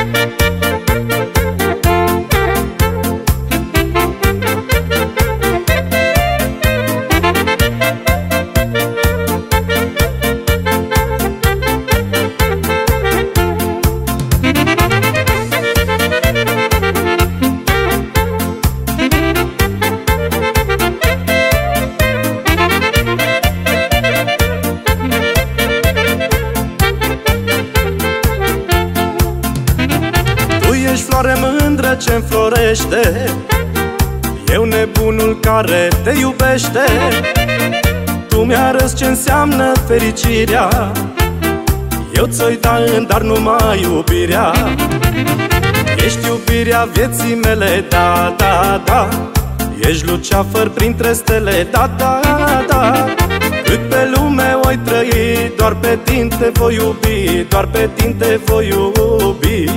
Ești floare mândră ce înflorește, eu nebunul care te iubește. Tu mi-arăți ce înseamnă fericirea, eu ți-o-i da în dar numai iubirea. Ești iubirea vieții mele, da, da, da. Ești luceafăr printre stele, da, da, da. Cât pe lume oi trăi, doar pe tine te voi iubi, doar pe tine te voi iubi.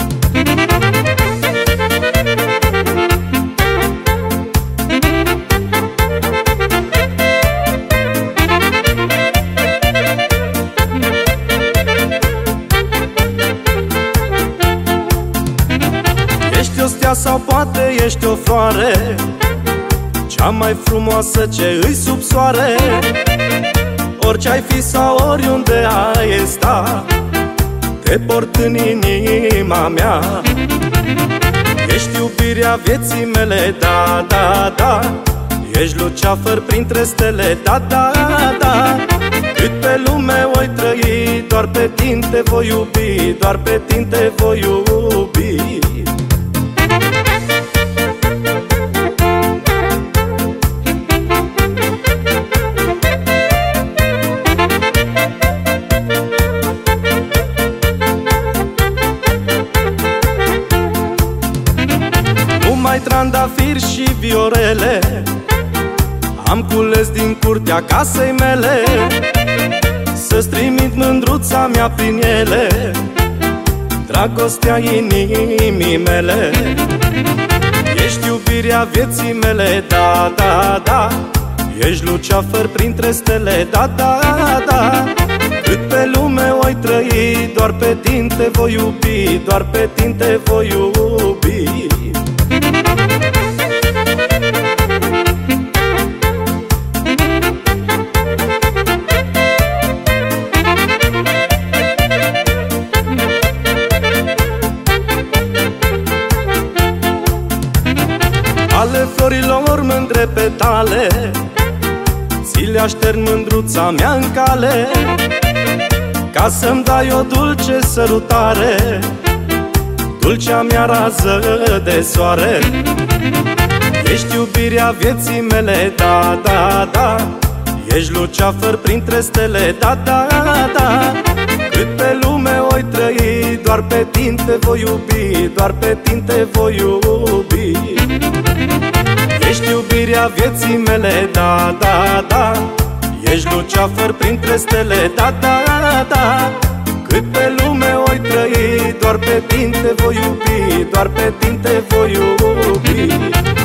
Ești o stea sau poate ești o floare, cea mai frumoasă ce îi sub soare. Orice ai fi sau oriunde ai sta, te port în inima mea. Ești iubirea vieții mele, da, da, da. Ești luceafăr printre stele, da, da, da. Cât pe lume oi trăi, doar pe tine te voi iubi, doar pe tine te voi iubi. Numai trandafiri și viorele am cules din curtea casei mele, să-ți trimit mândruța mea prin ele, dragostea inimii mele. Ești iubirea vieții mele, da, da, da. Ești luceafăr printre stele, da, da, da. Cât pe lume oi trăi, doar pe tine te voi iubi, doar pe tine te voi iubi. Ale florilor mândre petale, ți le aștern mândruța mea în cale, ca să-mi dai o dulce sărutare, dulcea mea rază de soare. Ești iubirea vieții mele, da, da, da. Ești luceafăr printre stele, da, da, da. Cât pe lume oi trăi, doar pe tine te voi iubi, doar pe tine te voi iubi. Ești iubirea vieții mele, da, da, da. Ești luceafăr printre stele, da, da, da. Cât pe lume oi trăi, doar pe tine te voi iubi, doar pe tine te voi iubi.